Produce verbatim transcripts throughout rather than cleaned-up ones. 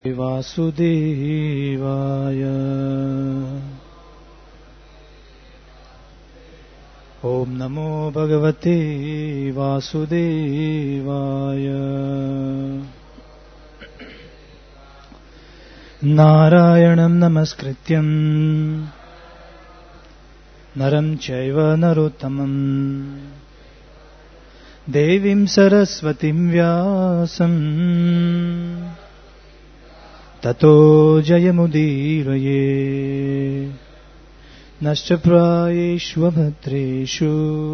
वासुदेवाय। ओम नमो भगवते वासुदेवाय। नारायणं नमस्कृत्यं नरं चैव नरोत्तमं देवीं सरस्वतीं व्यासं ततो जयमुदीरये। नश्च प्रायेषु भद्रेषु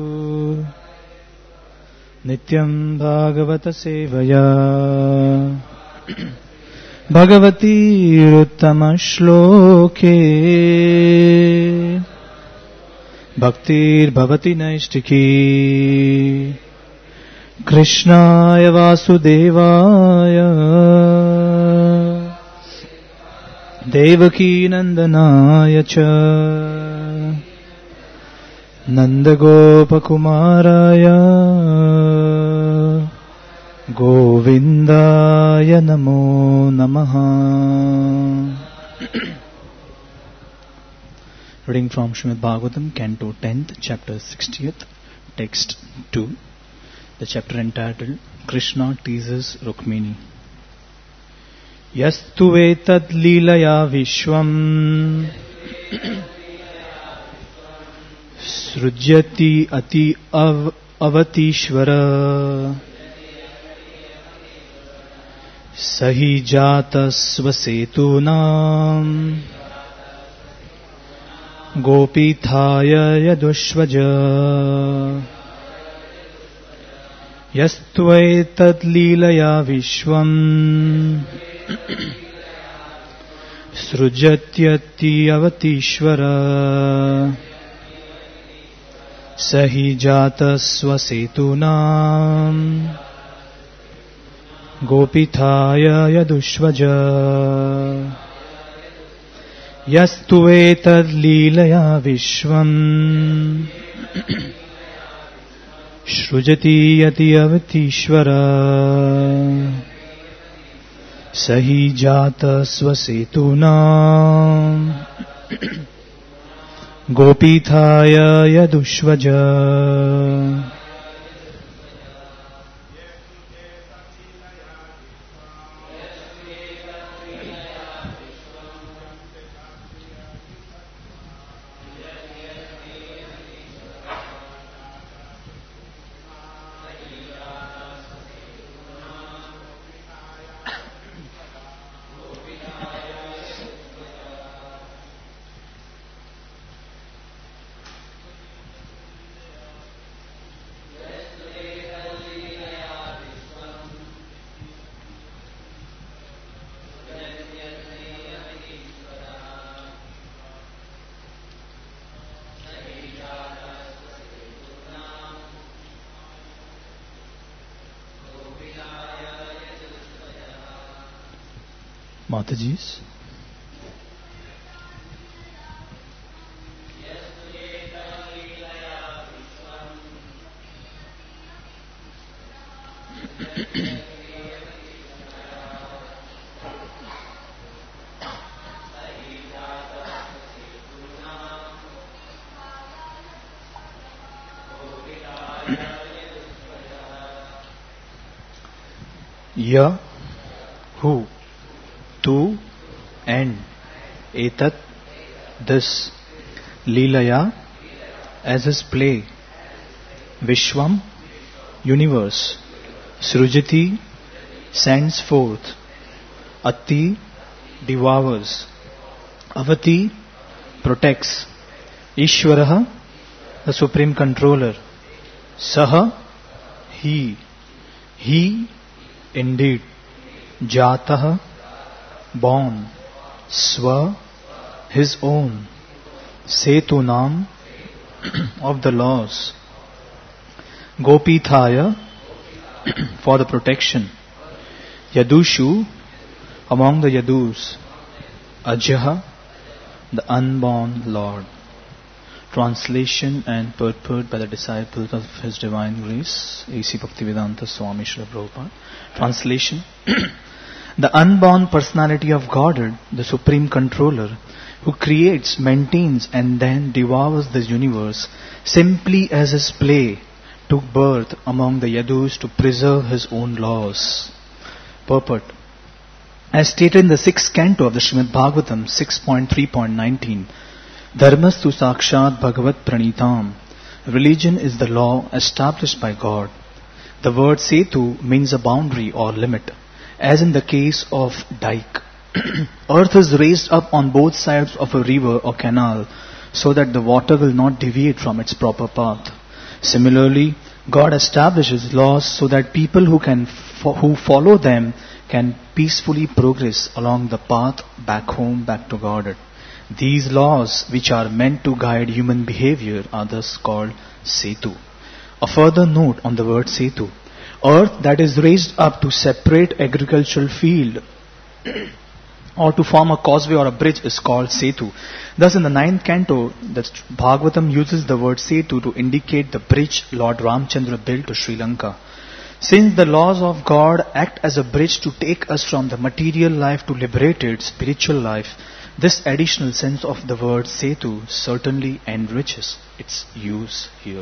नित्यं भागवत सेवया भगवतीरुत्तमश्लोके भक्तिर्भवति नैष्टिकी। कृष्णाय वासुदेवाय देवकी नंदनाय च नंदगोपकुमाराय गोविंदाय नमो नमः। Reading from Srimad Bhagavatam, Canto tenth, Chapter sixtieth, Text two. The chapter entitled Krishna Teases Rukmini. Yastu etad leelaya vishvam srujyati ati av avatishvara sahi jata svasetunam gopithaya yadushvaja. Yastvaetad leelaya vishvam srujatyati avatishvara sahi jata svasetunam gopithaya yadushvaja. Yastu etad leelaya vishvam shrujati yati avatishvara sahi jata svasetunam gopithaya yadushvaja. Mataji's. Ya, who, tu, and etat, this, leelaya, as his play, vishwam, universe, srujati, sends forth, ati, devours, avati, protects, ishvaraha, the supreme controller, saha, he, he, indeed, jataha, born, swa, his own, setunam, of the laws, gopithaya, for the protection, yadushu, among the yadus, ajaha, the unborn Lord. Translation and purport by the disciples of His Divine Grace, A C Bhaktivedanta Swami Srila Prabhupada. Translation. The unborn personality of Godhead, the Supreme Controller, who creates, maintains and then devours the universe simply as his play, took birth among the Yadus to preserve his own laws. Purport. As stated in the sixth canto of the Srimad Bhagavatam six point three point nineteen, Dharmastu Sakshat Bhagavat Pranitam. Religion is the law established by God. The word Setu means a boundary or limit, as in the case of dike. Earth is raised up on both sides of a river or canal so that the water will not deviate from its proper path. Similarly, God establishes laws so that people who can fo- who follow them can peacefully progress along the path back home, back to God. These laws, which are meant to guide human behavior, are thus called Setu. A further note on the word Setu. Earth that is raised up to separate agricultural field or to form a causeway or a bridge is called Setu. Thus in the ninth canto, the Bhagavatam uses the word Setu to indicate the bridge Lord Ramchandra built to Sri Lanka. Since the laws of God act as a bridge to take us from the material life to liberated spiritual life, this additional sense of the word Setu certainly enriches its use here.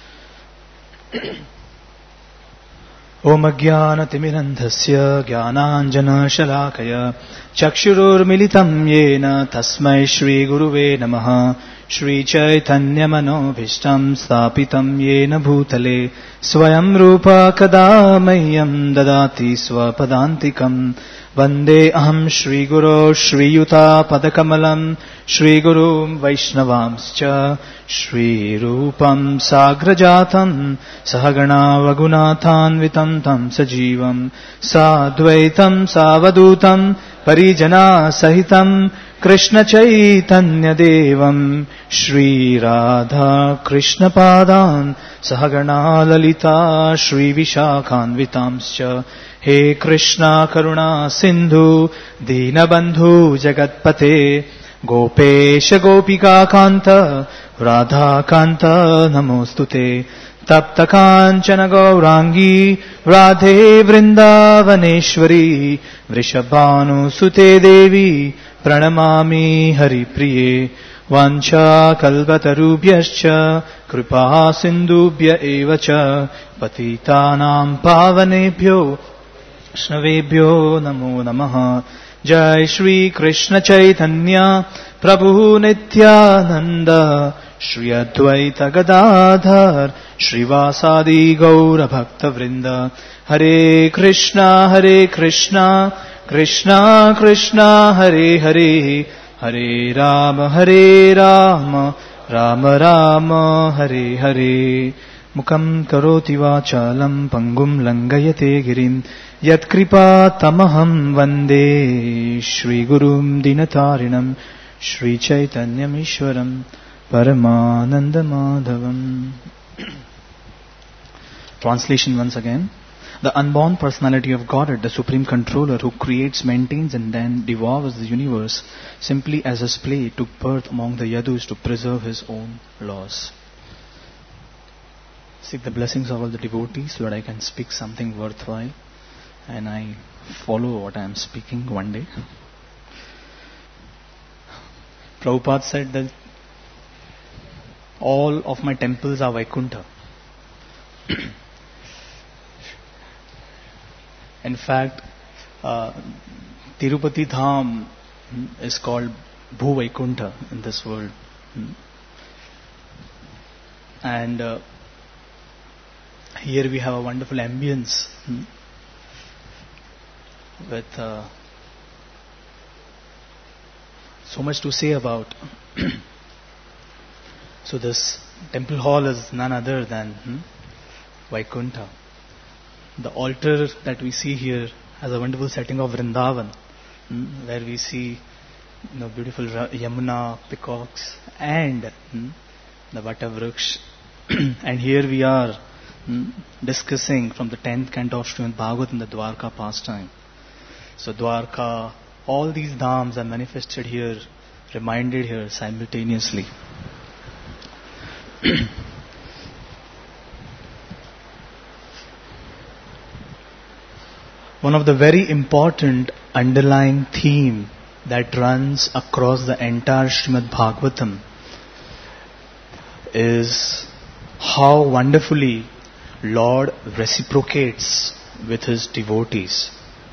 Om Ajnana Timirandhasya Jnananjana Shalakaya Chakshururmilitam Yena Tasmai Shri Guruve Namaha Shri Chaitanya Manobhishtam Sthapitam Yena Bhutale Swayam Rupa Kadamayam Dadati Swapadantikam Vande Aham Shri Guru Shri Yuta Padakamalam Shri Guru Vaishnavamscha Shri Rupam Sagrajatam Sahagana Vagunathan Vitam Tam Sajivam Sadvaitam Savadutam Parijana Sahitam Krishna Chaitanya Devam Shri Radha Krishna Padan Sahagana Lalita Shri Vishakhan Vitamscha He Krishna Karuna Sindhu Dinabandhu Jagatpate Gopesha Gopika Kanta Radha Kanta Namostute Tapta Kanchana Gaurangi Radhe Vrindavaneshwari Vrishabhanu Sute Devi Pranamami Hari Priye Vancha Kalvatarubhyascha Kripa Sindubhya Evacha Patitanam Pavanebhyo Vaishnavebhyo Namo Namaha. Jai Shri Krishna Chaitanya Prabhu Nityananda Shri Advaita Gadadhar Shri Vasadi Gaura Bhakta Vrinda. Hare Krishna Hare Krishna Krishna Krishna Hare Hare Hare Rama Hare Rama Rama Rama Hare Hare. Mukam karoti vachalam pangum langayate girim yat kripa tamaham vande Shri Gurum Dinatarinam Shri Chaitanyam Ishwaram Paramananda Madhavam. Translation once again. The unborn personality of Godhead, the Supreme Controller who creates, maintains and then devours the universe simply as his play, took birth among the Yadus to preserve his own laws. Seek the blessings of all the devotees so that I can speak something worthwhile and I follow what I am speaking one day. Prabhupada said that all of my temples are Vaikuntha. In fact, uh, Tirupati Dham is called Bhu Vaikuntha in this world. And uh, here we have a wonderful ambience hmm, with uh, so much to say about. So this temple hall is none other than hmm, Vaikuntha. The altar that we see here has a wonderful setting of Vrindavan, hmm, where we see you know, beautiful Yamuna, peacocks and hmm, the Vata Vruksh. And here we are Hmm, discussing from the tenth canto of Srimad Bhagavatam the Dwarka pastime. So Dwarka, all these dhams are manifested here, reminded here simultaneously. One of the very important underlying theme that runs across the entire Srimad Bhagavatam is how wonderfully Lord reciprocates with His devotees.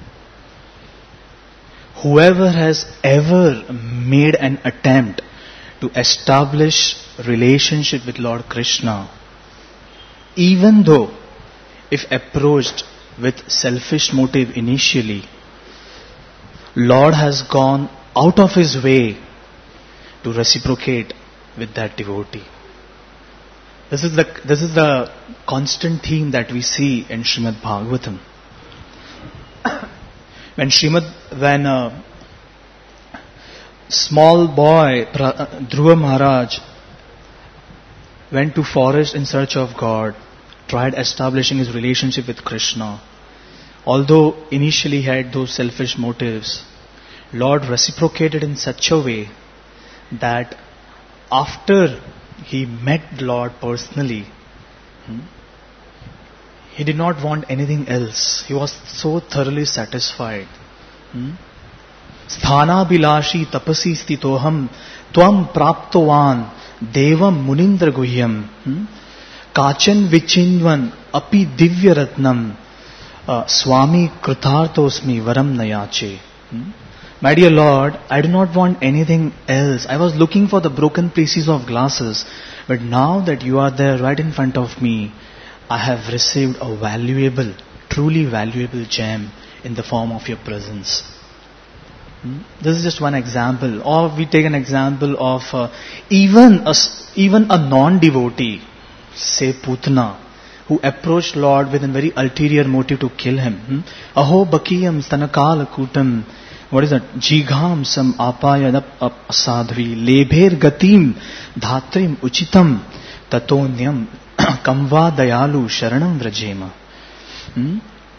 Whoever has ever made an attempt to establish relationship with Lord Krishna, even though if approached with selfish motive initially, Lord has gone out of His way to reciprocate with that devotee. This is the this is the constant theme that we see in Srimad Bhagavatam. When Srimad, when a small boy Dhruva Maharaj went to forest in search of God, tried establishing his relationship with Krishna, although initially he had those selfish motives, Lord reciprocated in such a way that after he met the Lord personally, hmm, he did not want anything else. He was so thoroughly satisfied. Sthana bilashi tapasi stitoham tvam praptovan devam munindra guhyam kachan vichinvan api divya ratnam swami krutartosmi varam nayache. My dear Lord, I do not want anything else. I was looking for the broken pieces of glasses, but now that you are there right in front of me, I have received a valuable, truly valuable gem in the form of your presence. Hmm? This is just one example. Or we take an example of uh, even a, even a non-devotee, say Putana, who approached Lord with a very ulterior motive to kill Him. Hmm? Aho bakiyam stanakala kutam. What is that? Jigham sam apayadap asadhvi lebher gatim dhatrim uchitam tatonyam kamva dayalu sharanam vrajema. Hmm?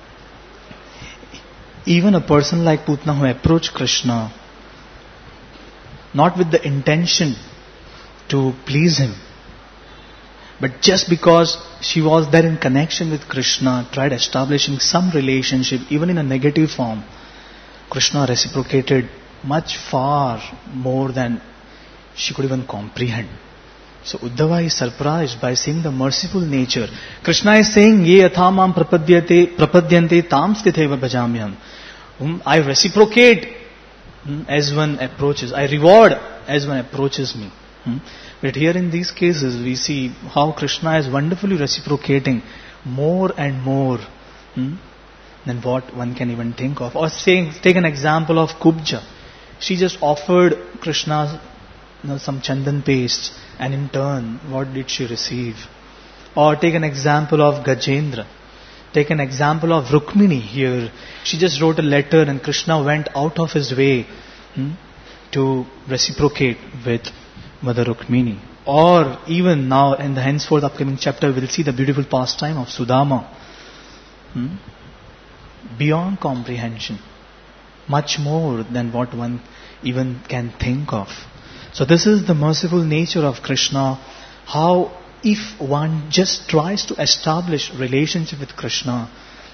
Even a person like Putana who approached Krishna not with the intention to please him, but just because she was there in connection with Krishna, tried establishing some relationship even in a negative form, Krishna reciprocated much far more than she could even comprehend. So Uddhava is surprised by seeing the merciful nature. Krishna is saying, Ye athamam prapadyate prapadyante tam stitheva bhajamyam. Um, I reciprocate um, as one approaches. I reward as one approaches me. Um, but here in these cases we see how Krishna is wonderfully reciprocating more and more um, than what one can even think of. Or saying, take an example of Kubja. She just offered Krishna you know, some chandan paste, and in turn, what did she receive? Or take an example of Gajendra. Take an example of Rukmini here. She just wrote a letter and Krishna went out of his way hmm, to reciprocate with Mother Rukmini. Or even now in the henceforth upcoming chapter, we'll see the beautiful pastime of Sudama. Hmm? Beyond comprehension. Much more than what one even can think of. So this is the merciful nature of Krishna. How if one just tries to establish relationship with Krishna,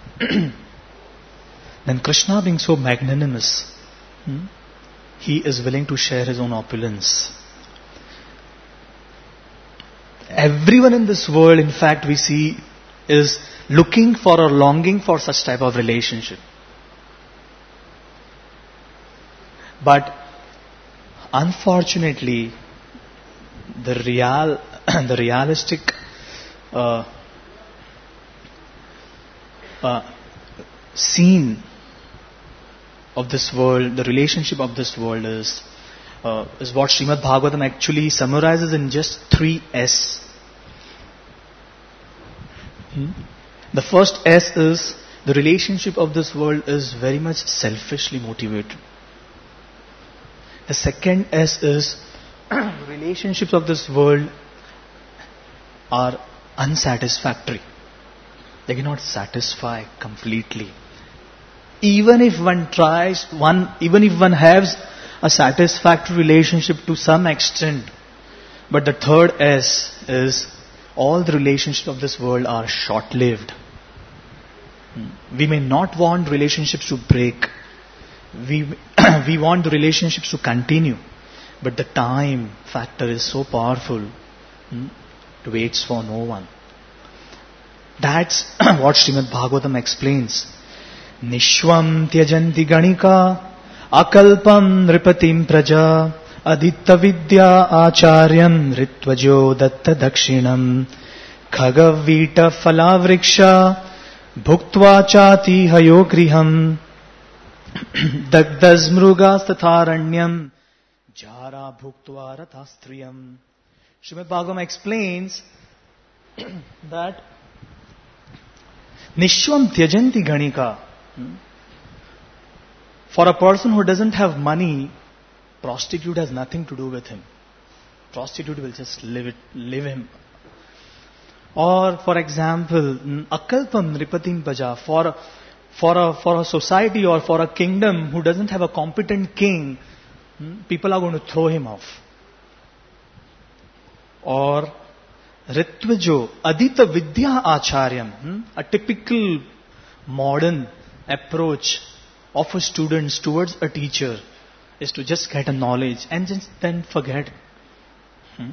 then Krishna being so magnanimous, hmm, He is willing to share His own opulence. Everyone in this world, in fact, we see is looking for or longing for such type of relationship. But unfortunately, the real, the realistic uh, uh, scene of this world, the relationship of this world is uh, is what Srimad Bhagavatam actually summarizes in just three S. Hmm? The first S is the relationship of this world is very much selfishly motivated. The second S is relationships of this world are unsatisfactory. They cannot satisfy completely. Even if one tries, one even if one has a satisfactory relationship to some extent, but the third S is all the relationships of this world are short-lived. We may not want relationships to break, we we want the relationships to continue, but the time factor is so powerful. Hmm? It waits for no one. That's what Srimad Bhagavatam explains. Nishvam tyajanti ganika akalpam nripatim praja aditta vidya acharyam ritvajo datta dakshinam khagavita phalavriksha bhuktva chati hayo griham dagdaz mrugas tatharanyam jara bhuktva rathastriyam. Srimad Bhagavatam explains that Nishvam tyajanti ganika. For a person who doesn't have money, prostitute has nothing to do with him. Prostitute will just live it, live him. Or, for example, akalpam nripatim paja. For for a for a society or for a kingdom who doesn't have a competent king, people are going to throw him off. Or Ritvajo Adita Vidya Acharyam, hmm? a typical modern approach of a student towards a teacher is to just get a knowledge and just then forget. Hmm?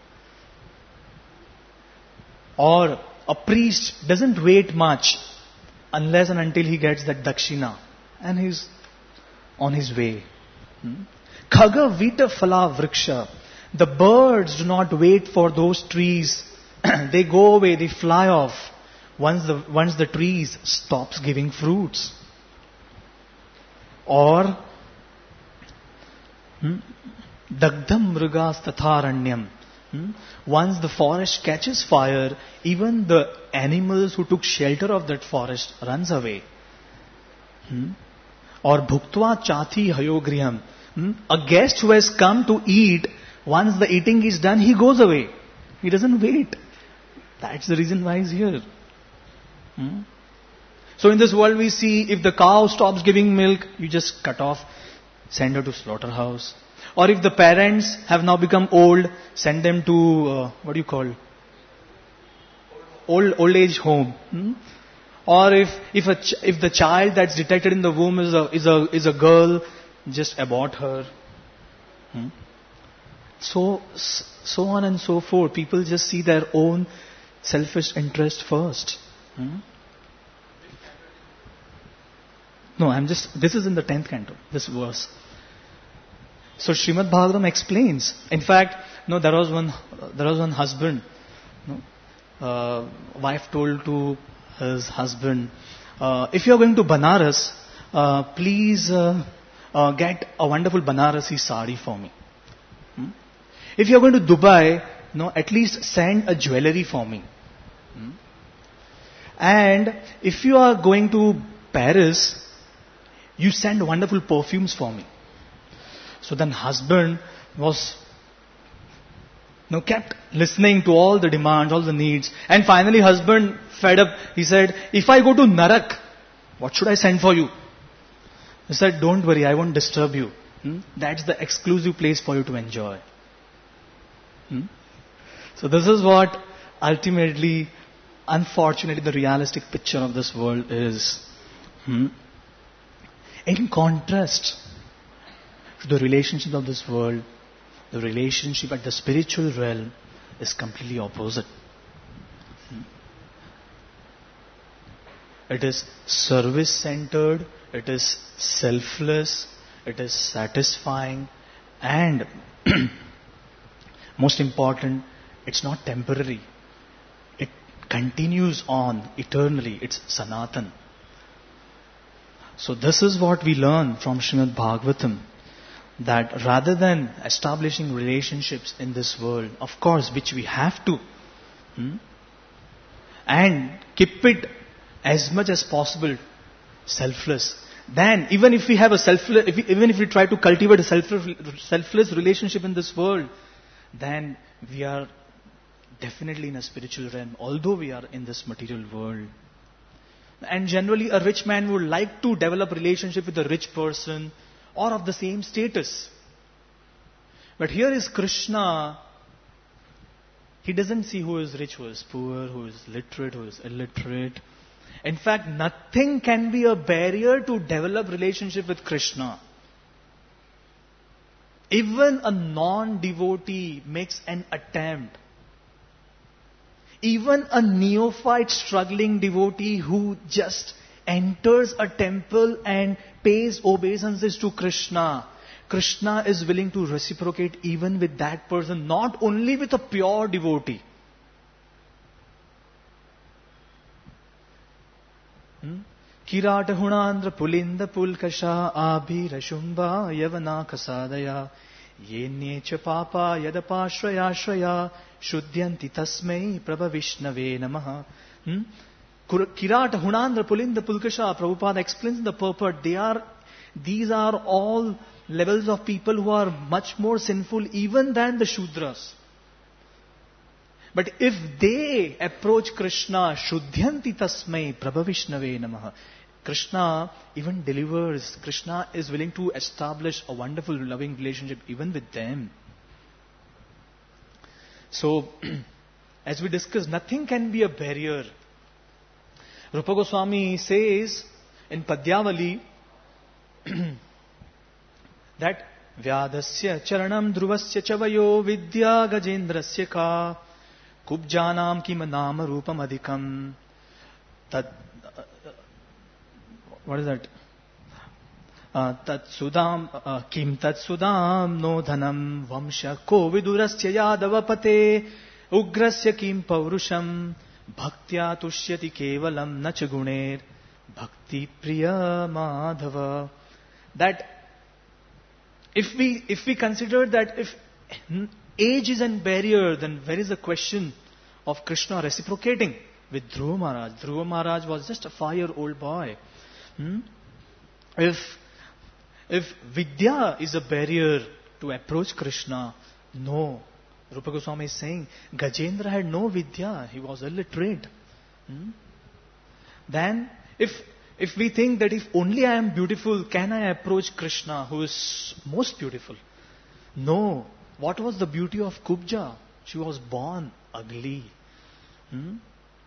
Or a priest doesn't wait much unless and until he gets that dakshina and he's on his way. Hmm? Khaga Vita Phala Vriksha. The birds do not wait for those trees. They go away, they fly off once the, once the trees stops giving fruits. Or hmm, Dagdham Mrugas Tatharanyam. Hmm, once the forest catches fire, even the animals who took shelter of that forest runs away. Hmm? Or Bhuktva Chati Hayogriham. Hmm? A guest who has come to eat, once the eating is done, he goes away. He doesn't wait. That's the reason why he's here. Hmm? So in this world we see, if the cow stops giving milk, you just cut off, send her to slaughterhouse. Or if the parents have now become old, send them to, uh, what do you call? Old old age home. Hmm? Or if if a ch- if the child that's detected in the womb is a is a is a girl, just abort her. Hmm? So, so on and so forth. People just see their own selfish interest first. Hmm? No, I'm just, this is in the tenth canto, this verse. So Srimad Bhagavatam explains. In fact, no, there was one, there was one husband. No, uh, wife told to his husband, uh, if you are going to Banaras, uh, please uh, uh, get a wonderful Banarasi sari for me. Hmm? If you are going to Dubai, no, at least send a jewelry for me. Hmm? And if you are going to Paris, you send wonderful perfumes for me. So then husband was, you know, kept listening to all the demands, all the needs. And finally husband fed up. He said, if I go to Narak, what should I send for you? He said, don't worry, I won't disturb you. Hmm? That's the exclusive place for you to enjoy. Hmm? So this is what ultimately, unfortunately, the realistic picture of this world is. Hmm? In contrast to the relationship of this world, the relationship at the spiritual realm is completely opposite. Hmm? It is service-centered, it is selfless, it is satisfying, and most important, it's not temporary. It continues on eternally. It's Sanatan. So this is what we learn from Srimad Bhagavatam, that rather than establishing relationships in this world, of course, which we have to, hmm, and keep it as much as possible selfless, then even if we have a selfless, if we, even if we try to cultivate a selfless, selfless relationship in this world, then we are definitely in a spiritual realm, although we are in this material world. And generally a rich man would like to develop a relationship with a rich person or of the same status. But here is Krishna. He doesn't see who is rich, who is poor, who is literate, who is illiterate. In fact, nothing can be a barrier to develop relationship with Krishna. Even a non-devotee makes an attempt. Even a neophyte struggling devotee who just enters a temple and pays obeisances to Krishna, Krishna is willing to reciprocate even with that person, not only with a pure devotee. Hmm? Kirata hunandra pulinda pulkasha abhira shumba yavana kasadaya yenyecha papa yadapa shraya shraya shuddhyanti tasmai prabha vishnave namaha. Hmm? Kirata hunandra pulinda pulkasha, Prabhupada explains the purport. They are, these are all levels of people who are much more sinful even than the Shudras. But if they approach Krishna, Shuddhyanti tasmai prabha vishnave namaha. Krishna even delivers. Krishna is willing to establish a wonderful loving relationship even with them. So, as we discussed, nothing can be a barrier. Rupa Goswami says in Padyavali that Vyadasya charanam dhruvasya chavayo vidya gajendrasya ka kubjanam kim nama rupam adhikam tad. What is that? Tat sudam kim tat sudam no dhanam vamsha ko vidurasya yadavapate ugrasya kim paurusham bhaktya tushyati kevalam nacha guner bhakti priya madhava. That if we if we consider that if age is a barrier, then where is the question of Krishna reciprocating with Dhruva Maharaj? Dhruva Maharaj was just a five-year-old boy. Hmm? If if Vidya is a barrier to approach Krishna, no. Rupa Goswami is saying Gajendra had no Vidya. He was illiterate. Hmm? Then if if we think that if only I am beautiful, can I approach Krishna who is most beautiful? No. What was the beauty of Kubja? She was born ugly. Hmm?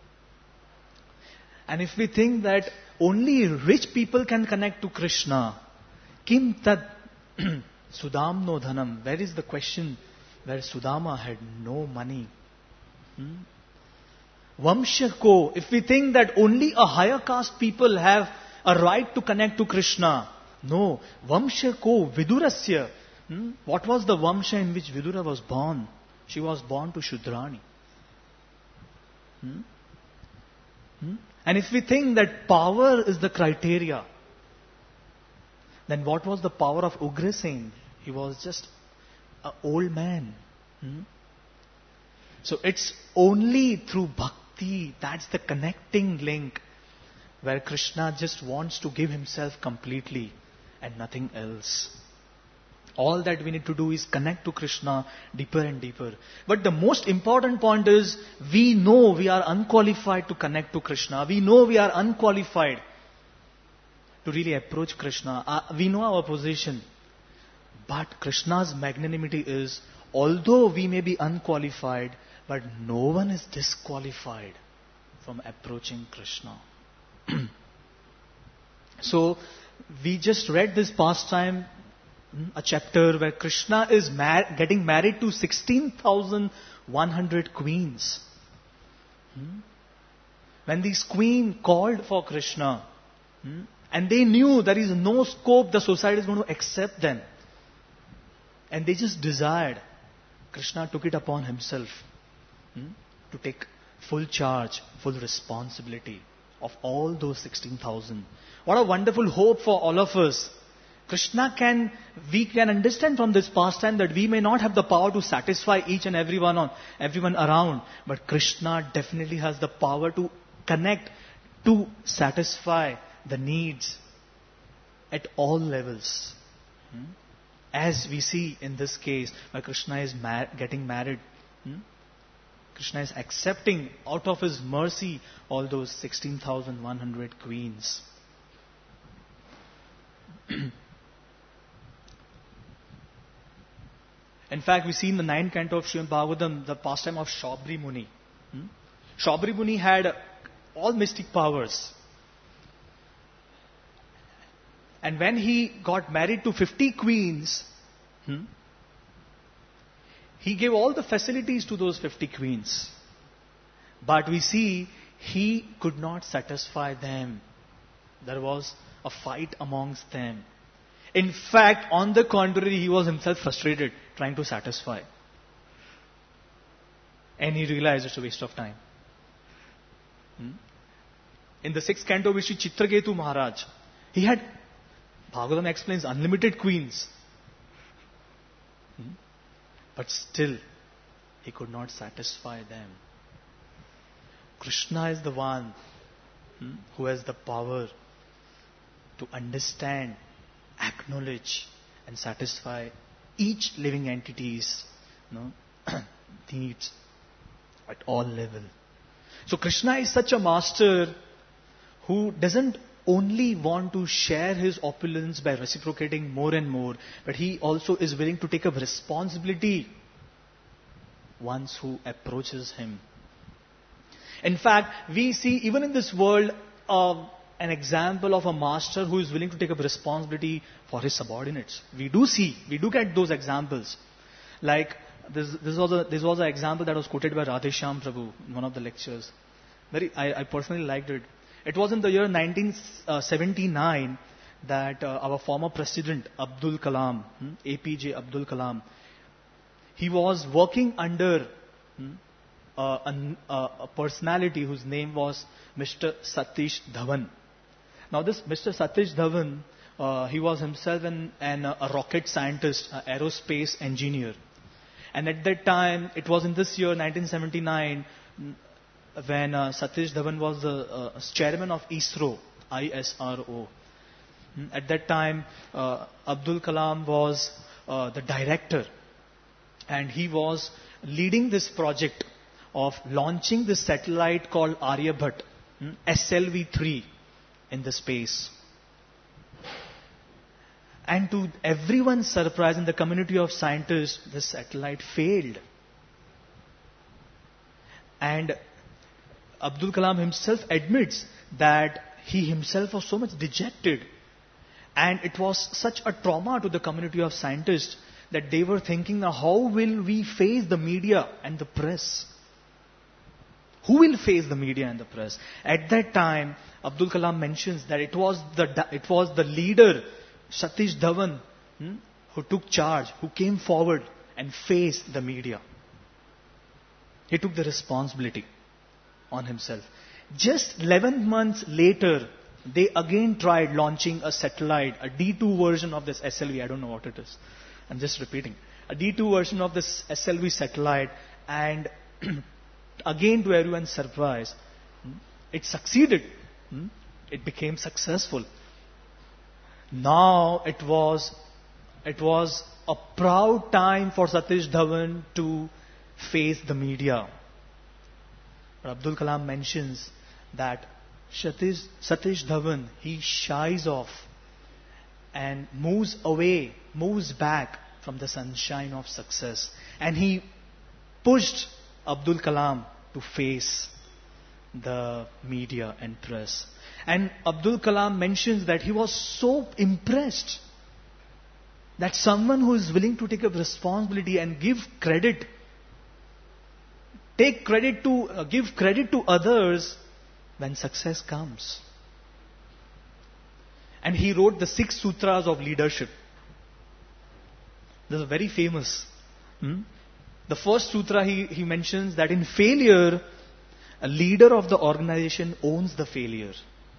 And if we think that only rich people can connect to Krishna, Kim tad Sudam no dhanam. Where is the question where Sudama had no money? Hmm? Vamsha ko. If we think that only a higher caste people have a right to connect to Krishna, no. Vamsha ko vidurasya. Hmm? What was the Vamsha in which Vidura was born? She was born to Shudrani. Hmm? Hmm? And if we think that power is the criteria, then what was the power of Ugrasen? He was just an old man. Hmm? So it's only through bhakti, that's the connecting link, where Krishna just wants to give himself completely and nothing else. All that we need to do is connect to Krishna deeper and deeper. But the most important point is, we know we are unqualified to connect to Krishna. We know we are unqualified to really approach Krishna. Uh, we know our position. But Krishna's magnanimity is, although we may be unqualified, but no one is disqualified from approaching Krishna. So, we just read this pastime, a chapter where Krishna is mar- getting married to sixteen thousand one hundred queens. Hmm? When these queens called for Krishna, hmm, and they knew there is no scope the society is going to accept them, and they just desired, Krishna took it upon himself hmm, to take full charge, full responsibility of all those sixteen thousand. What a wonderful hope for all of us. Krishna can, we can understand from this pastime that we may not have the power to satisfy each and everyone on, everyone around, but Krishna definitely has the power to connect, to satisfy the needs at all levels. Hmm? As we see in this case, where Krishna is mar- getting married, hmm? Krishna is accepting out of his mercy all those sixteen thousand one hundred queens. In fact, we see in the ninth canto of Srimad Bhagavatam the pastime of Shaubri Muni. Hmm? Shaubri Muni had all mystic powers. And when he got married to fifty queens, hmm, he gave all the facilities to those fifty queens. But we see he could not satisfy them. There was a fight amongst them. In fact, on the contrary, he was himself frustrated trying to satisfy. And he realized it's a waste of time. Hmm? In the sixth canto with Sri Chitraketu Maharaj, he had, Bhagavatam explains, unlimited queens. Hmm? But still, he could not satisfy them. Krishna is the one hmm, who has the power to understand, acknowledge and satisfy each living entity's you know, needs at all level. So Krishna is such a master who doesn't only want to share his opulence by reciprocating more and more, but he also is willing to take up responsibility once who approaches him. In fact, we see even in this world uh, an example of a master who is willing to take up responsibility for his subordinates. We do see, we do get those examples. Like this, this was a, this was an example that was quoted by Radheshyam Prabhu in one of the lectures. Very, I, I personally liked it. It was in the year nineteen seventy-nine that uh, our former president Abdul Kalam, hmm, A P J Abdul Kalam, he was working under hmm, uh, a, a personality whose name was Mister Satish Dhawan. Now this Mister Satish Dhawan, uh, he was himself an, an, a rocket scientist, an aerospace engineer. And at that time, it was in this year nineteen seventy-nine, when uh, Satish Dhawan was the uh, chairman of ISRO, I S R O. At that time, uh, Abdul Kalam was uh, the director, and he was leading this project of launching this satellite called Aryabhat, hmm, S L V three, in the space. And to everyone's surprise in the community of scientists, the satellite failed. And Abdul Kalam himself admits that he himself was so much dejected. And it was such a trauma to the community of scientists that they were thinking, now how will we face the media and the press? Who will face the media and the press? At that time, Abdul Kalam mentions that it was the, it was the leader, Satish Dhawan, hmm, who took charge, who came forward and faced the media. He took the responsibility on himself. Just eleven months later, they again tried launching a satellite, a D two version of this S L V. I don't know what it is. I'm just repeating. A D two version of this S L V satellite, and again to everyone's surprise, it succeeded. It became successful. Now it was, it was a proud time for Satish Dhawan to face the media. But Abdul Kalam mentions that Satish, Satish Dhawan, he shies off and moves away, moves back from the sunshine of success. And he pushed Abdul Kalam to face the media and press. And Abdul Kalam mentions that he was so impressed that someone who is willing to take up responsibility and give credit, take credit to, uh, give credit to others when success comes. And he wrote the six sutras of leadership. This is very famous. Hmm? The first sutra he, he mentions that in failure, a leader of the organization owns the failure.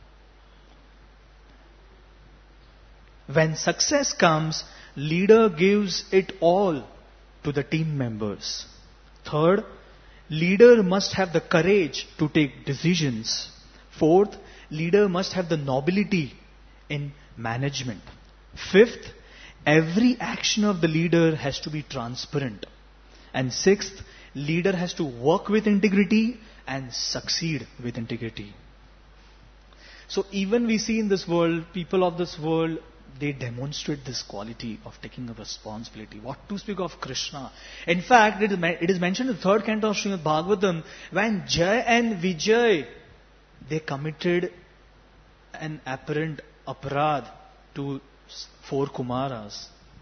When success comes, leader gives it all to the team members. Third, leader must have the courage to take decisions. Fourth, leader must have the nobility in management. Fifth, every action of the leader has to be transparent. And sixth, leader has to work with integrity and succeed with integrity. So even we see in this world, people of this world, they demonstrate this quality of taking a responsibility. What to speak of Krishna? In fact, it is, it is mentioned in the third canto of Srimad Bhagavatam, when Jay and Vijay, they committed an apparent aparad to s- four Kumaras,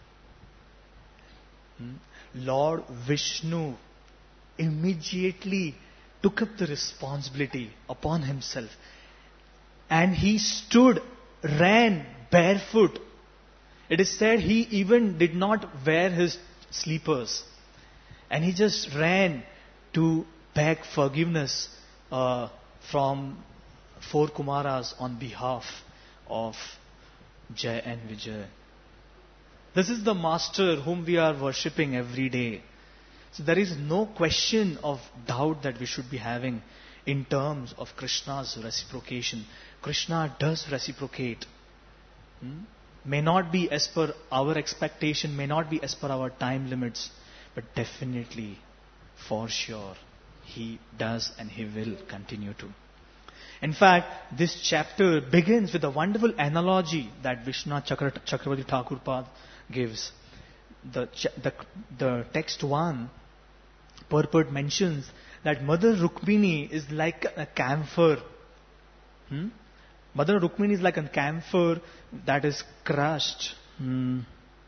hmm, Lord Vishnu immediately took up the responsibility upon himself, and he stood, ran barefoot. It is said he even did not wear his sleepers, and he just ran to beg forgiveness uh, from four Kumaras on behalf of Jai and Vijay. This is the master whom we are worshipping every day. So there is no question of doubt that we should be having in terms of Krishna's reciprocation. Krishna does reciprocate. Hmm? May not be as per our expectation, may not be as per our time limits, but definitely, for sure, he does and he will continue to. In fact, this chapter begins with a wonderful analogy that Vishnu Chakra- Chakravarti Thakurpad gives. The, ch- the, the text one purport mentions that Mother Rukmini is like a camphor. Hmm? Mother Rukmini is like a camphor that is crushed. Hmm.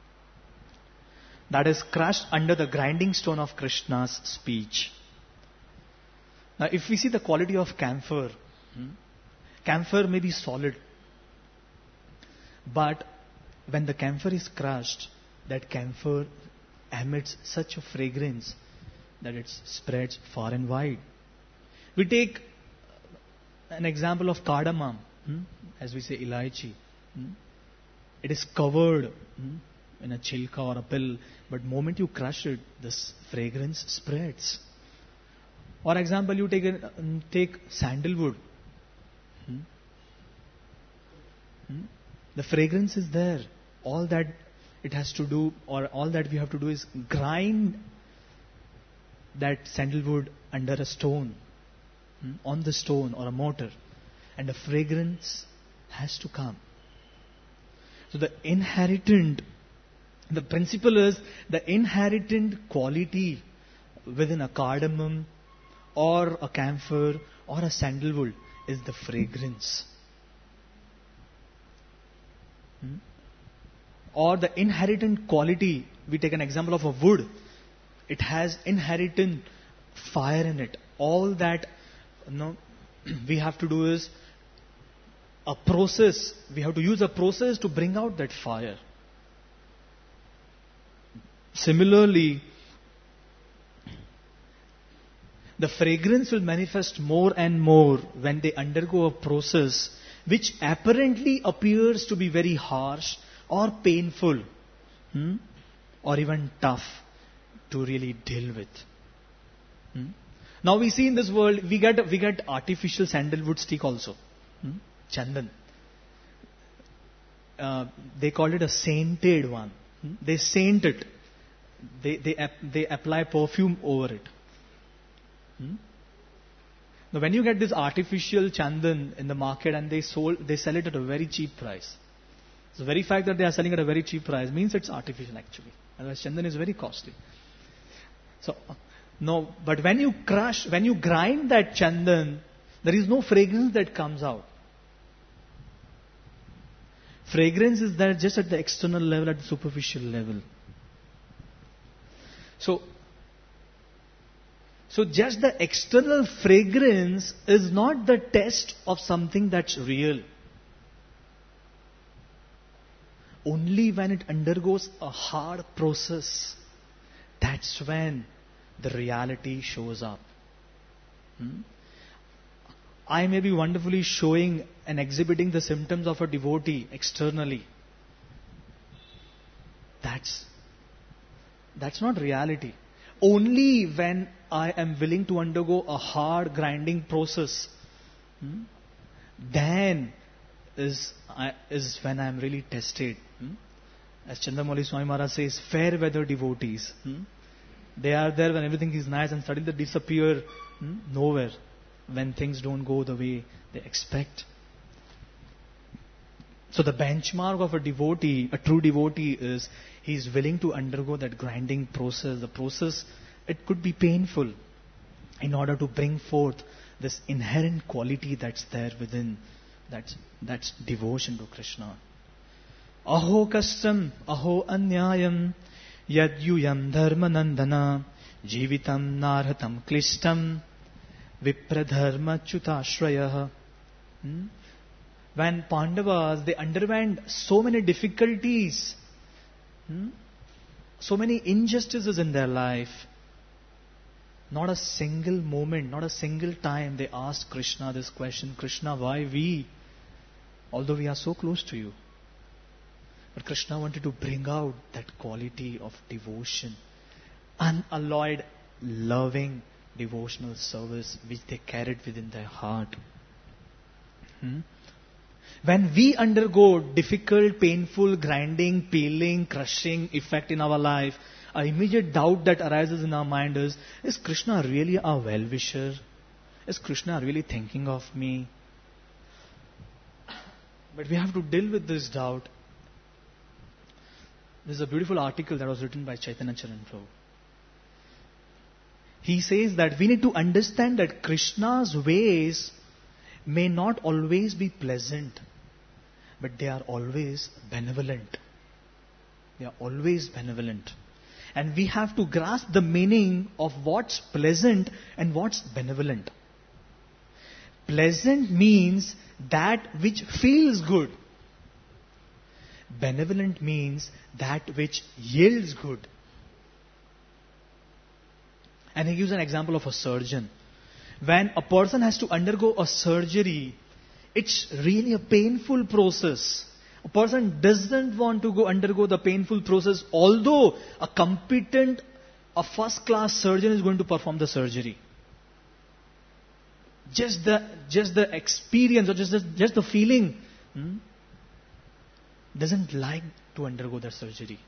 That is crushed under the grinding stone of Krishna's speech. Now, if we see the quality of camphor, hmm, camphor may be solid, but when the camphor is crushed, that camphor emits such a fragrance that it spreads far and wide. We take an example of cardamom, hmm, as we say ilaichi. Hmm. It is covered hmm, in a chilka or a pill, but moment you crush it, this fragrance spreads. For example, you take a, take sandalwood. Hmm. Hmm. The fragrance is there. All that it has to do, or all that we have to do, is grind that sandalwood under a stone, hmm, on the stone or a mortar, and the fragrance has to come. So the inherent, the principle is the inherent quality within a cardamom or a camphor or a sandalwood is the fragrance. Hmm? Or the inherent quality, we take an example of a wood. It has inherent fire in it. All that you know, we have to do is a process. We have to use a process to bring out that fire. Similarly, the fragrance will manifest more and more when they undergo a process which apparently appears to be very harsh or painful, hmm, or even tough to really deal with. Hmm? Now we see in this world, we get we get artificial sandalwood stick also, hmm? Chandan. Uh, they call it a sainted one. Hmm? They saint it. They they ap- they apply perfume over it. Hmm? Now when you get this artificial chandan in the market and they sold, they sell it at a very cheap price. So the very fact that they are selling at a very cheap price means it's artificial actually. Otherwise chandan is very costly. So, no, but when you crush, when you grind that chandan, there is no fragrance that comes out. Fragrance is there just at the external level, at the superficial level. So, so just the external fragrance is not the test of something that's real. Only when it undergoes a hard process, that's when the reality shows up. Hmm? I may be wonderfully showing and exhibiting the symptoms of a devotee externally. That's, that's not reality. Only when I am willing to undergo a hard grinding process, hmm, then is, I, is when I am really tested. Hmm? As Chandramauli Swami Maharaj says, fair weather devotees. Hmm? They are there when everything is nice and suddenly they disappear hmm, nowhere when things don't go the way they expect. So the benchmark of a devotee, a true devotee, is he is willing to undergo that grinding process. The process, it could be painful in order to bring forth this inherent quality that's there within. That's, that's devotion to Krishna. Aho kastam, aho anyayam, yadyuyam dharma nandana, jivitam narhatam klishtam, vipradharma chutashrayah. Hmm? When Pandavas, they underwent so many difficulties, hmm? so many injustices in their life, not a single moment, not a single time they asked Krishna this question, Krishna, why we? Although we are so close to you. But Krishna wanted to bring out that quality of devotion, unalloyed, loving, devotional service which they carried within their heart. Hmm? When we undergo difficult, painful, grinding, peeling, crushing effect in our life, an immediate doubt that arises in our mind is, is Krishna really a well-wisher? Is Krishna really thinking of me? But we have to deal with this doubt. This is a beautiful article that was written by Chaitanya Charan Prabhu. He says that we need to understand that Krishna's ways may not always be pleasant, but they are always benevolent. They are always benevolent. And we have to grasp the meaning of what's pleasant and what's benevolent. Pleasant means that which feels good. Benevolent means that which yields good. And he gives an example of a surgeon. When a person has to undergo a surgery, it's really a painful process. A person doesn't want to go undergo the painful process, although a competent, a first-class surgeon is going to perform the surgery. Just the just the experience or just the, just the feeling hmm, doesn't like to undergo the surgery.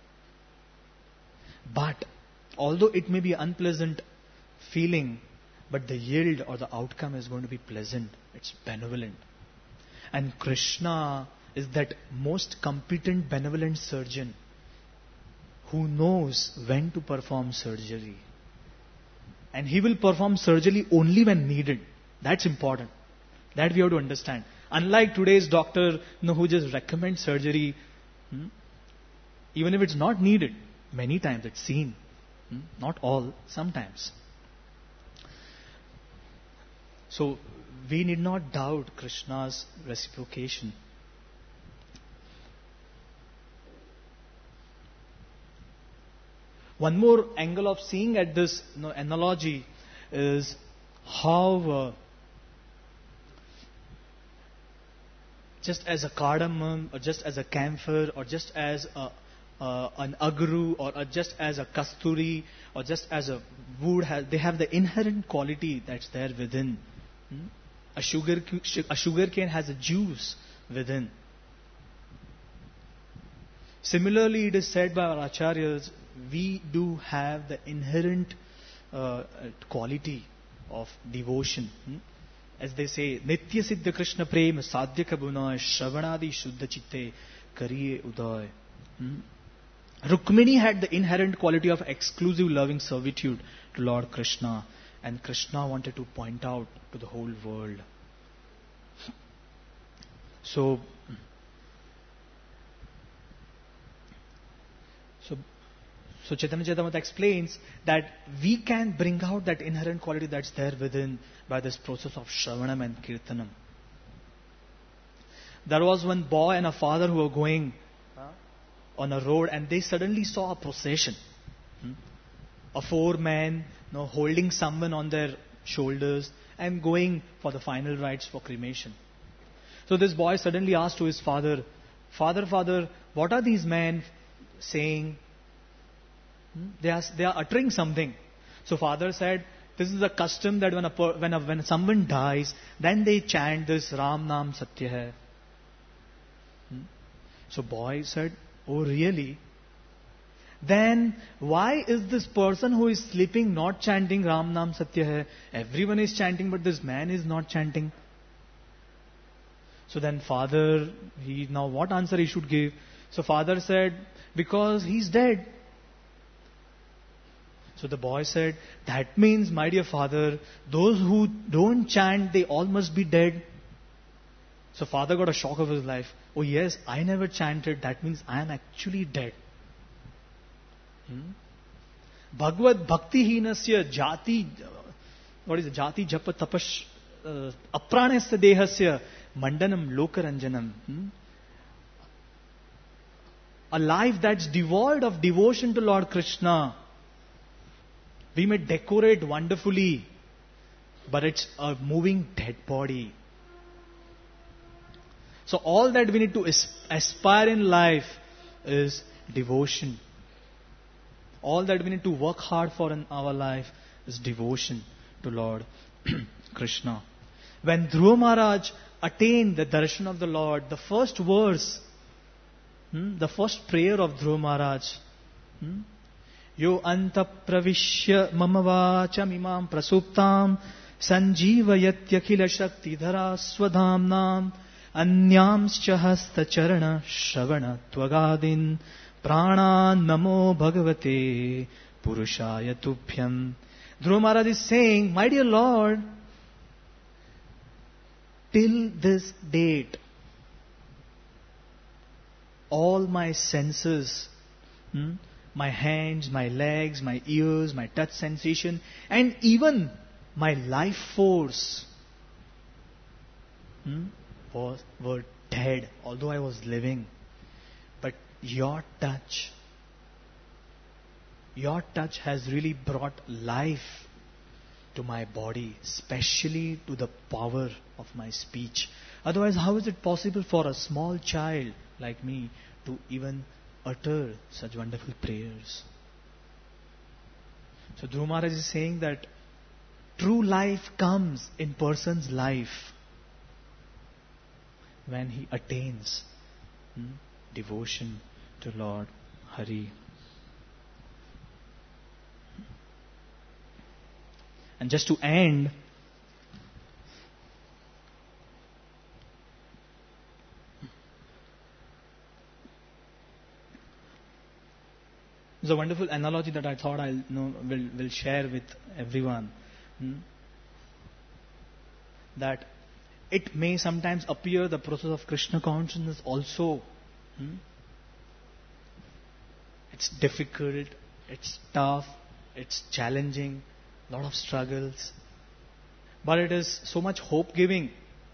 But although it may be an unpleasant feeling, but the yield or the outcome is going to be pleasant. It's benevolent. And Krishna is that most competent, benevolent surgeon who knows when to perform surgery. And he will perform surgery only when needed. That's important. That we have to understand. Unlike today's doctor, you know, who just recommends surgery, hmm, even if it's not needed. Many times it's seen. Hmm, not all, sometimes. So, we need not doubt Krishna's reciprocation. One more angle of seeing at this you know, analogy is how uh, just as a cardamom, or just as a camphor, or just as a, uh, an agru, or uh, just as a kasturi, or just as a wood, has, they have the inherent quality that's there within. Hmm? A sugar, a sugar cane has a juice within. Similarly, it is said by our acharyas, we do have the inherent uh, quality of devotion. Hmm? As they say, Nitya Siddha Krishna Prem Sadhya Kabunay Shravanadi Shuddha Chitte Kariye Uday. Hmm? Rukmini had the inherent quality of exclusive loving servitude to Lord Krishna. And Krishna wanted to point out to the whole world. So, so, so Chaitanya Charitamrita explains that we can bring out that inherent quality that's there within by this process of Shravanam and Kirtanam. There was one boy and a father who were going huh, on a road, and they suddenly saw a procession. Hmm? A four men you know, holding someone on their shoulders and going for the final rites for cremation. So this boy suddenly asked to his father, Father, Father, what are these men saying? Hmm? They are they are uttering something. So father said, this is a custom that when a when a, when someone dies, then they chant this Ram Naam Satya Hai. Hmm? So boy said, oh really? Then why is this person who is sleeping not chanting Ram Naam Satya Hai? Everyone is chanting, but this man is not chanting. So then father, he now what answer he should give? So father said, because he's dead. So the boy said, that means, my dear father, those who don't chant, they all must be dead. So father got a shock of his life. Oh yes, I never chanted. That means I am actually dead. Hmm? Bhagavad bhakti hinasya jati, what is it? Jati japa tapash uh, apranasya dehasya mandanam lokaranjanam. Hmm? A life that's devoid of devotion to Lord Krishna. We may decorate wonderfully, but it's a moving dead body. So all that we need to aspire in life is devotion. All that we need to work hard for in our life is devotion to Lord Krishna. When Dhruva Maharaj attained the darshan of the Lord, the first verse, hmm, the first prayer of Dhruva Maharaj, hmm, Yo anta pravishya mama vacham imam prasuptam sanjeevayatyakila shakti dhara swadhamnam anyamscha hasta charana shravana tvagadin prana namo bhagavate purushaya tubhyam. Dhruva Maharaj is saying, my dear Lord, till this date, all my senses, hmm, my hands, my legs, my ears, my touch sensation, and even my life force hmm, was, were dead, although I was living. But your touch, your touch has really brought life to my body, especially to the power of my speech. Otherwise, how is it possible for a small child like me to even utter such wonderful prayers? So Dhruva Maharaj is saying that true life comes in person's life when he attains hmm, devotion to Lord Hari. And just to end, there's a wonderful analogy that I thought I'll you know, will will share with everyone. Hmm? That it may sometimes appear the process of Krishna consciousness also. Hmm? It's difficult, it's tough, it's challenging, lot of struggles, but it is so much hope-giving.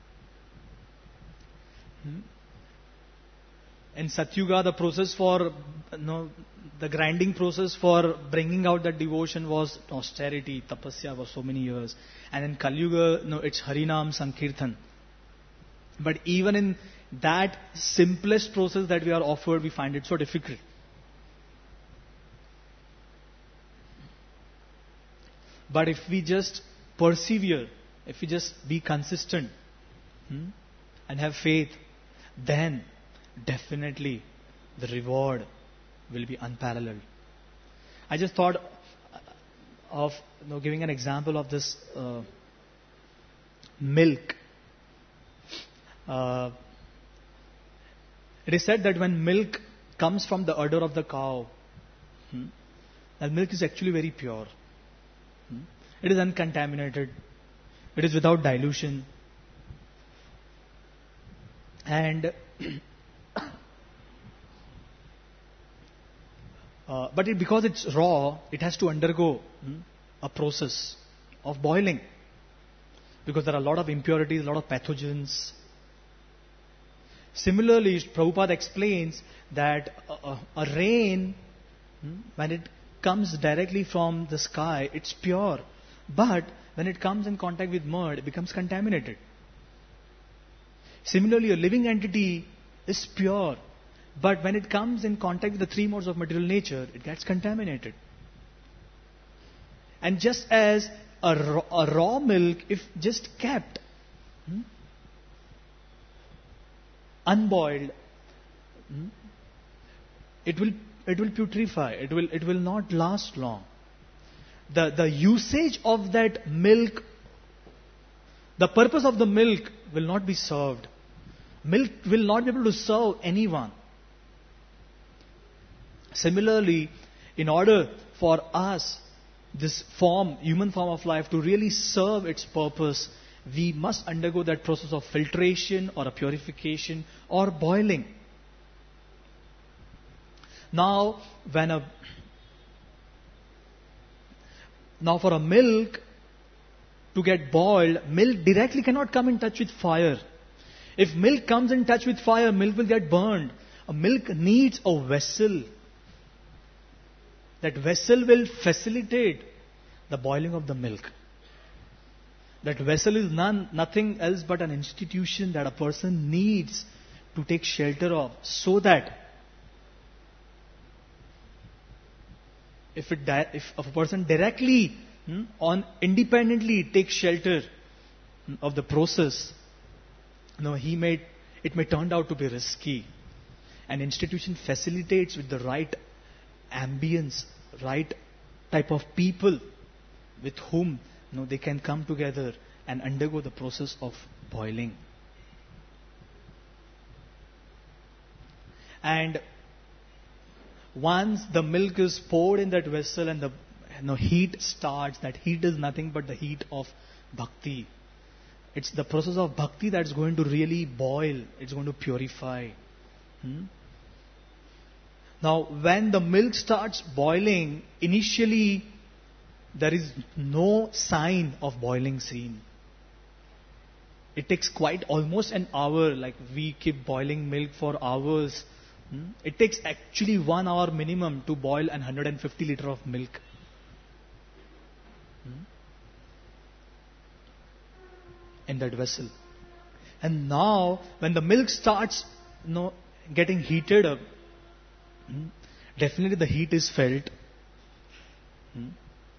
Hmm? In Satyuga, the process for, you know, the grinding process for bringing out that devotion was austerity, tapasya for so many years. And in Kali Yuga, you know, it's Harinam Sankirtan. But even in that simplest process that we are offered, we find it so difficult. But if we just persevere, if we just be consistent hmm, and have faith, then definitely the reward will be unparalleled. I just thought of you know, giving an example of this uh, milk. Uh, it is said that when milk comes from the udder of the cow, hmm, that milk is actually very pure. Hmm? It is uncontaminated. It is without dilution. And uh, but it, because it's raw, it has to undergo hmm, a process of boiling. Because there are a lot of impurities, a lot of pathogens. Similarly, Prabhupada explains that a, a, a rain, hmm, when it comes directly from the sky, it's pure. But when it comes in contact with mud, it becomes contaminated. Similarly, a living entity is pure. But when it comes in contact with the three modes of material nature, it gets contaminated. And just as a raw, a raw milk, if just kept hmm, unboiled, hmm, it will it will putrefy. It will it will not last long. The the usage of that milk, the purpose of the milk will not be served. Milk will not be able to serve anyone. Similarly, in order for us, this form, human form of life, to really serve its purpose, we must undergo that process of filtration or a purification or boiling. Now, when a now for a milk to get boiled, milk directly cannot come in touch with fire. If milk comes in touch with fire, milk will get burned. A milk needs a vessel. That vessel will facilitate the boiling of the milk. That vessel is none, nothing else but an institution that a person needs to take shelter of, so that if, it di- if a person directly hmm, on independently takes shelter hmm, of the process, no, he may it may turn out to be risky. An institution facilitates with the right ambience, right type of people with whom you know, they can come together and undergo the process of boiling. And once the milk is poured in that vessel and the you know, heat starts, that heat is nothing but the heat of bhakti. It's the process of bhakti that's going to really boil. It's going to purify. Hmm? Now, when the milk starts boiling, initially there is no sign of boiling seen. It takes quite almost an hour, like we keep boiling milk for hours. Hmm? It takes actually one hour minimum to boil an one hundred fifty liter of milk. Hmm? In that vessel. And now, when the milk starts you know, getting heated up, hmm, definitely the heat is felt. Hmm?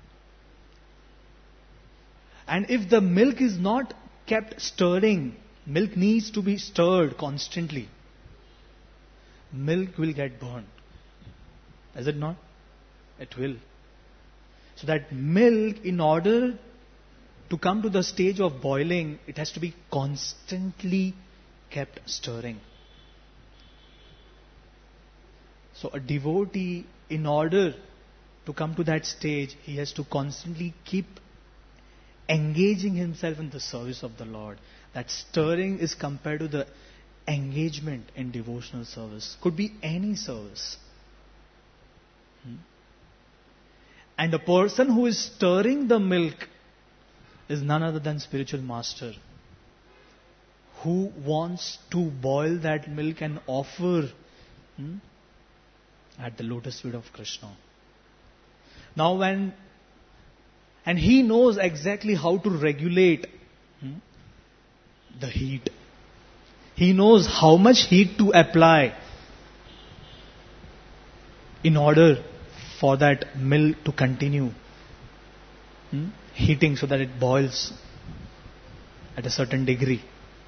And if the milk is not kept stirring, milk needs to be stirred constantly, milk will get burned. Is it not? It will. So that milk, in order to come to the stage of boiling, it has to be constantly kept stirring. So a devotee, in order to come to that stage, he has to constantly keep engaging himself in the service of the Lord. That stirring is compared to the engagement in devotional service. Could be any service. Hmm? And the person who is stirring the milk is none other than spiritual master, who wants to boil that milk and offer hmm, at the lotus feet of Krishna. Now when, and he knows exactly how to regulate hmm, the heat. He knows how much heat to apply in order for that milk to continue hmm, heating so that it boils at a certain degree.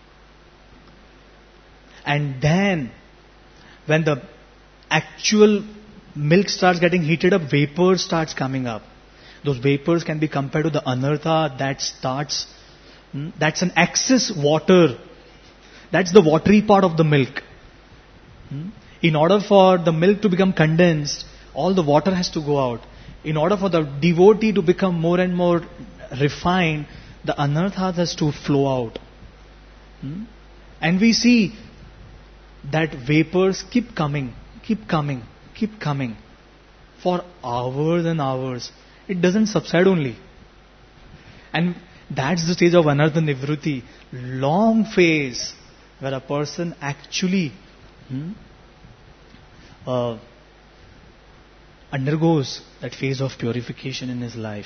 And then when the actual milk starts getting heated up, vapor starts coming up. Those vapors can be compared to the anartha that starts, hmm, that's an excess water. That's the watery part of the milk. Hmm? In order for the milk to become condensed, all the water has to go out. In order for the devotee to become more and more refined, the anartha has to flow out. Hmm? And we see that vapors keep coming, keep coming, keep coming for hours and hours. It doesn't subside only. And that's the stage of anartha nivruti, long phase where a person actually hmm, uh, undergoes that phase of purification in his life.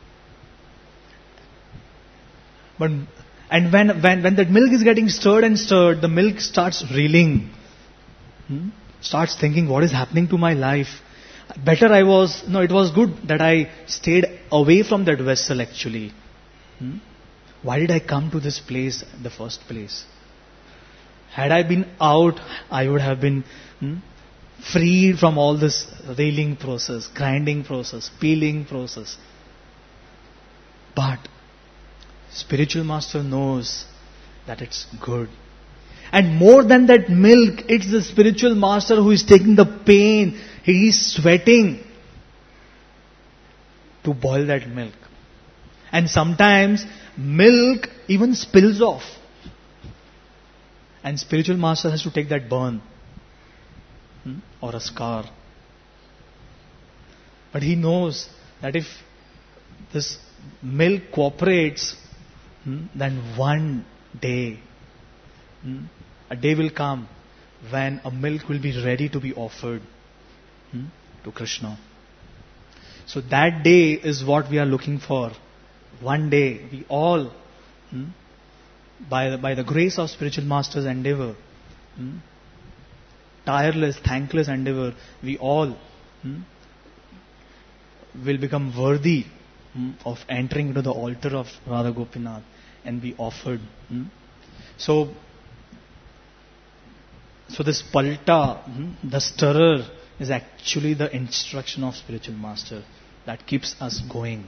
But and when when when that milk is getting stirred and stirred, the milk starts reeling, hmm? starts thinking, what is happening to my life? Better I was, no, it was good that I stayed away from that vessel actually. Hmm? Why did I come to this place in the first place? Had I been out, I would have been hmm, freed from all this reeling process, grinding process, peeling process. But spiritual master knows that it's good. And more than that milk, it's the spiritual master who is taking the pain. He is sweating to boil that milk. And sometimes milk even spills off. And spiritual master has to take that burn. Hmm? Or a scar. But he knows that if this milk cooperates, hmm, then one day, hmm, a day will come when a milk will be ready to be offered hmm, to Krishna. So that day is what we are looking for. One day, we all, hmm, by, the, by the grace of spiritual master's endeavor, hmm, tireless, thankless endeavor, we all hmm, will become worthy hmm, of entering into the altar of Radha Gopinath and be offered. Hmm. So, so this palta, hmm, the stirrer, is actually the instruction of spiritual master that keeps us going.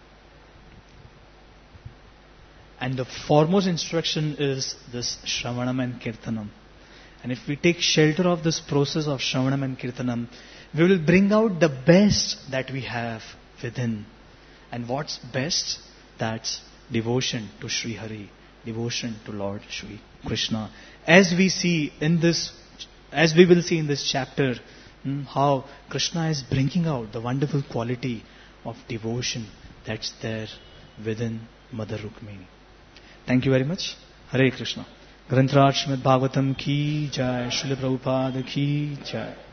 And the foremost instruction is this Shravanam and Kirtanam. And if we take shelter of this process of Shravanam and Kirtanam, we will bring out the best that we have within. And what's best? That's devotion to Sri Hari, devotion to Lord Sri Krishna. As we see in this, as we will see in this chapter, hmm, how Krishna is bringing out the wonderful quality of devotion that's there within Mother Rukmini. Thank you very much. Hare Krishna. Granth Raj Srimad Bhagavatam ki jai, Srila Prabhupada ki jai.